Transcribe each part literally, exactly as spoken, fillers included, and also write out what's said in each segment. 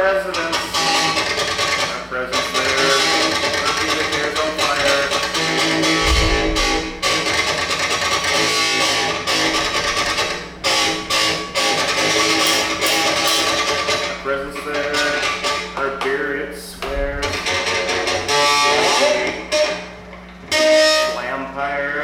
residence. Our presence there. Our pubic hair's on fire. Our presence there. Our beer it swears. Slampire.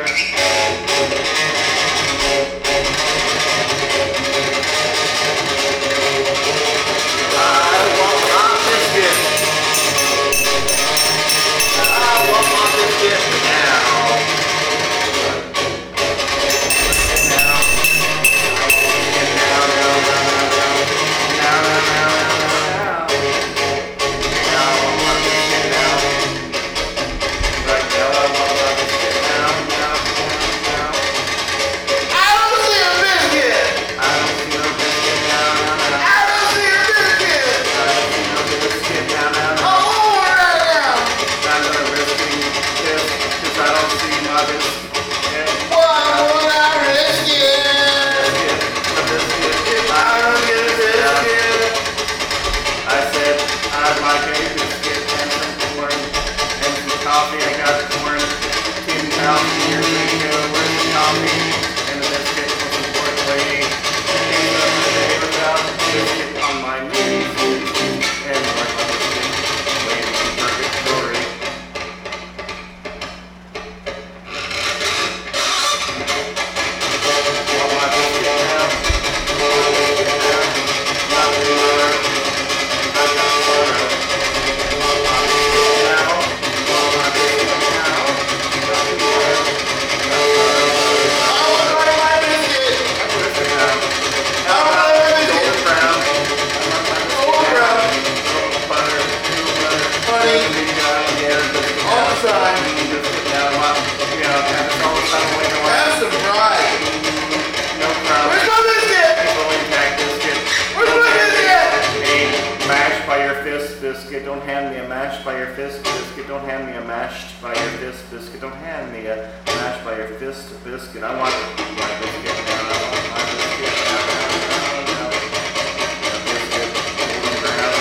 Biscuit, don't hand me a mashed by your fist biscuit. Don't hand me a mashed by your fist biscuit. Don't hand me a mashed by your fist biscuit. I want my biscuit now. I want my biscuit now. now, now. Biscuit, golden brown.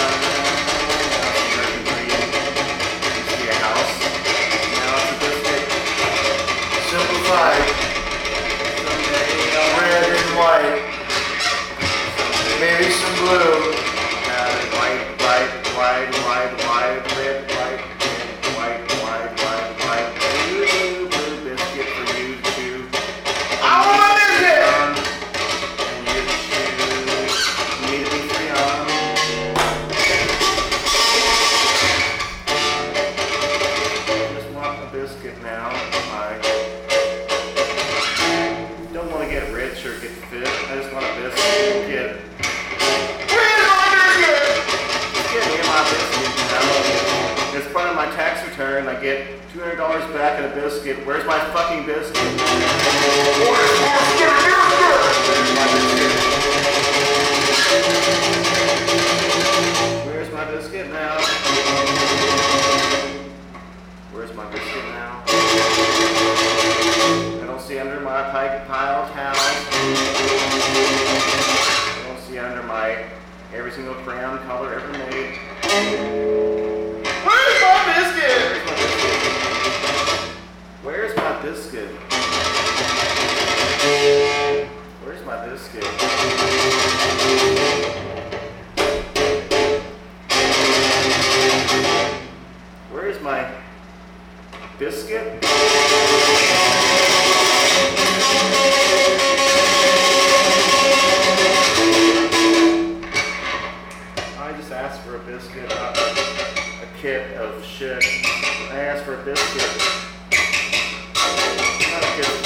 American green. You see a house. Now it's a biscuit. Simplified. Someday I'll Red and white. Maybe some blue. Wide, wide, wide, red, white, red, white, wide, wide, wide, blue, blue, blue biscuit for you to chew. I want my biscuit! And you to chew. Me to be free on. Just want a biscuit now. I don't want to get rich or get fit. I just want a biscuit. Get As part of my tax return, I get two hundred dollars back in a biscuit. Where's my fucking biscuit? Where's my biscuit? Where's my biscuit now? Where's my biscuit now? I don't see under my pile towel. I don't see under my every single crayon color ever made. Where's my biscuit? Where's my biscuit? Where's my biscuit? Where's my biscuit? I just asked for a biscuit. Uh, a kit of shit. I asked for a biscuit. Not a kit.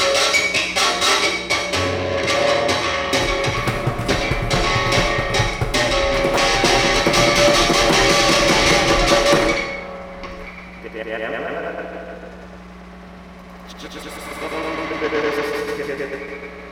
Yeah.